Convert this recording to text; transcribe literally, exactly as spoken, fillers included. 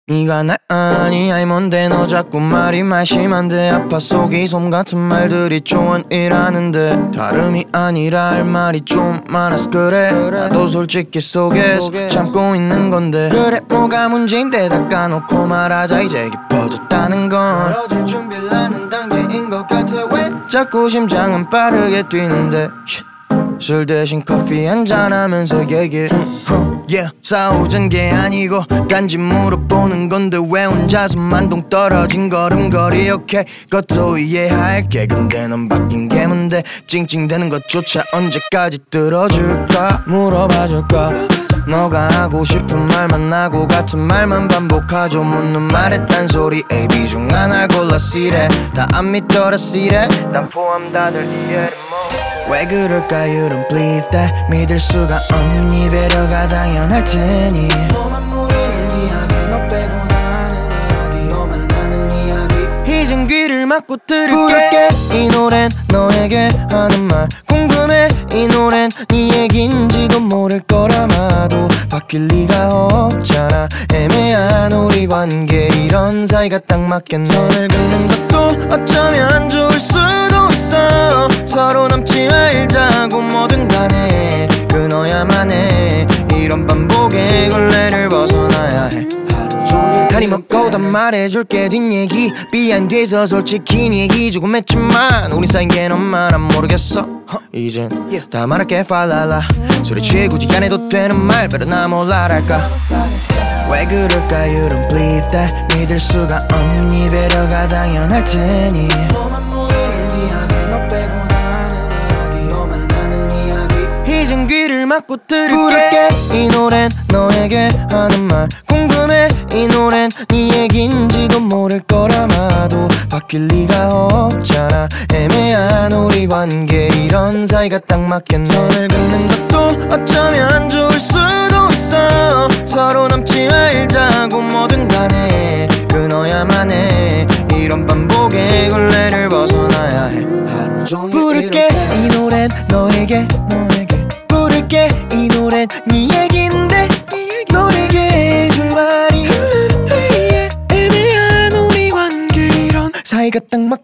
네가 날 아니 아이 뭔데 너 자꾸 말이 말심한데 아파 속이 솜 같은 말들이 조언이라는데 다름이 아니라 할 말이 좀 많아서 그래 나도 솔직히 속에서 참고 있는 건데 그래 뭐가 문제인데 다 까놓고 말하자 이제 깊어졌다는 건 멀어질 준비를 하는 단계인 것 같아 왜 자꾸 심장은 빠르게 뛰는데 술 대신 커피 한잔하면서 얘기해 huh, yeah. 싸우잔 게 아니고 단지 물어보는 건데 왜 혼자서 만동 떨어진 걸음걸이 okay 그것도 이해할게 근데 넌 바뀐 게 뭔데 찡찡대는 것조차 언제까지 들어줄까 물어봐줄까 너가 하고 싶은 말만 하고 같은 말만 반복하죠 묻는 말에 딴소리 A, B 중 하나를 골라 쓰래 다 안 믿더라 쓰래 난 포함 다들 이해를 왜 그럴까 you don't believe that 믿을 수가 없니 배려가 당연할 테니 너만 모르는 이야기 너 빼고 나는 이야기 너만 아는 이야기 이젠 귀를 막고 들을게 부를게 이 노랜 너에게 하는 말 궁금해 이 노랜 네 얘긴지도 모를 거라마도 바뀔 리가 없잖아 애매한 우리 관계 이런 사이가 딱 맞겠네 선을 긋는 것도 어쩌면 좋을 수도 있어 서로 넘지 말자고 뭐든 간에 끊어야만 해 이런 반복의 굴레를 벗어나야 해 다리 먹고 다 말해줄게 뒷얘기 비하인드에서 솔직히 네 얘기 조금 했지만 우리 사이인 게 너만 안 모르겠어 이젠 다 말할게 팔랄라 술에 취해 굳이 안 해도 되는 말 pero 나 몰라랄까 왜 그럴까 you don't believe that 믿을 수가 없니 배려가 당연할 테니 너만 모르는 이야기 너 빼고 나는 이야기 너만 아는 이야기 이젠 귀를 막고 들을게 부를게 이 노랜 너에게 하는 말 궁금해 이 노랜 네 얘긴지도 모를 거라마도 바뀔 리가 없잖아 애매한 우리 관계 이런 사이가 딱 맞겠네 선을 긋는 것도 어쩌면 좋을 수도 있어 서로 넘지 말자고 뭐든 간에 끊어야만 해 이런 반복의 굴레를 벗어나야 해 하루 종일 부를게 이 노랜 너에게 너에게 부를게 이 노랜 네 얘긴데 너에게 해줄 말이 없는데 애매한 우리 관계 이런 사이가 딱